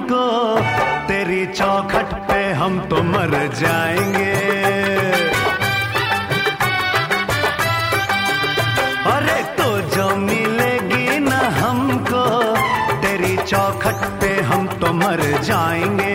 हमको, तेरी चौखट पे हम तो मर जाएंगे। अरे तो जो मिलेगी ना हमको, तेरी चौखट पे हम तो मर जाएंगे।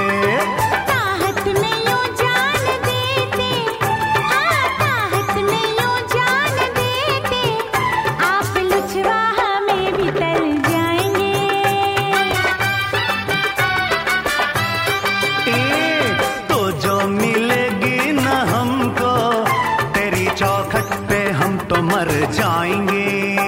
चौखट पे हम तो मर जाएंगे।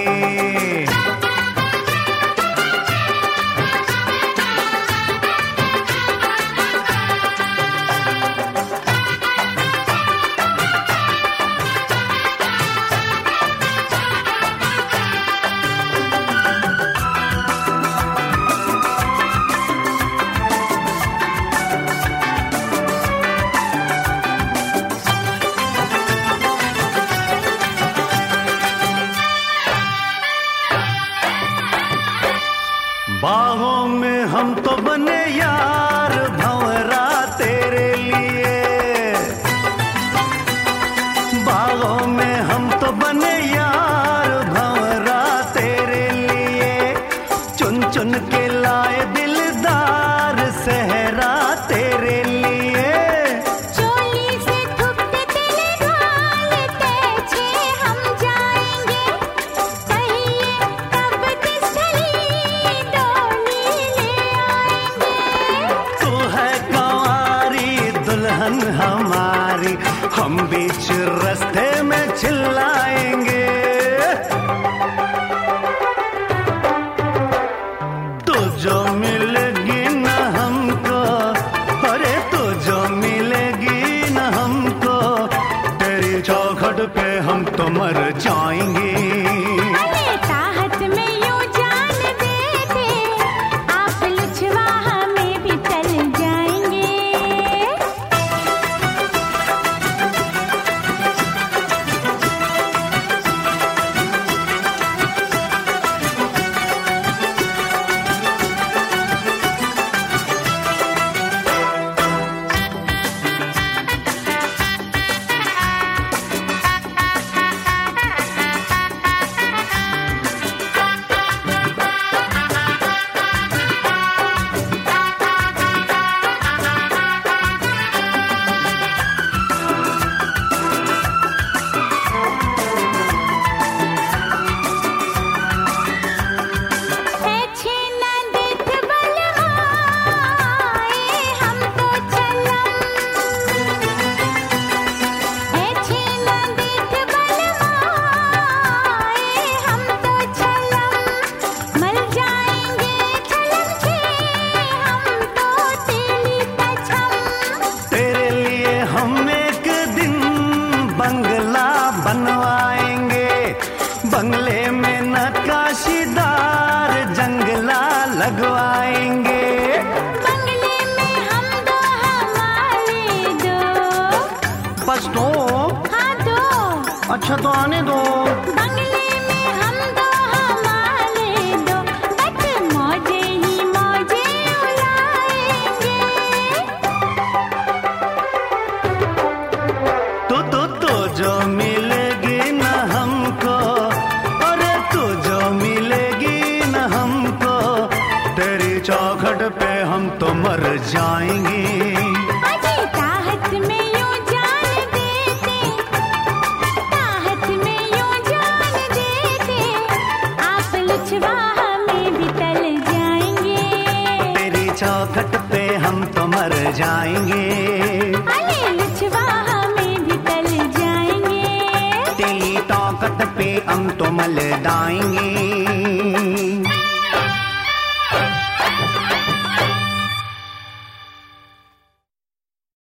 बाहों में हम तो बने यार भंवरा तेरे लिए, बाहों में हम तो बने यार भंवरा तेरे लिए, चुन चुन के लाए दिलदार सहरा तेरे लिए। चोली से थुपते तेरे ढालते छे हम जाएंगे, कहिए कब किसली दुल्हन हमारी, हम बीच रास्ते में चिल्लाएंगे। तू जो मिलेगी ना हमको, अरे तू जो मिलेगी ना हमको, तेरी चौखट पे हम तो मर जाएंगे। बंगला बनवाएंगे, बंगले में नक्काशीदार जंगला लगवाएंगे। बंगले में हम दो हमारे दो, बस दो? हाँ दो। अच्छा तो आने दो। बंगले में हम दो हमारे दो, बस मौजे ही मौजे उड़ाएंगे। तो जो मिलेगी ना हमको, अरे तू जो मिलेगी ना हमको, तेरी चौखट पे हम तो मर जाएंगे। अजी ताहत में यूं जान देते, ताहत में यूं जान देते, आप लुचवा हमें भी तल जाएंगे। तेरी चौखट पे हम तो मर जाएंगे। अरे लुचवा हमें भी तल जाएंगे। तेरी ताकत पे हम तो मल दाएंगे।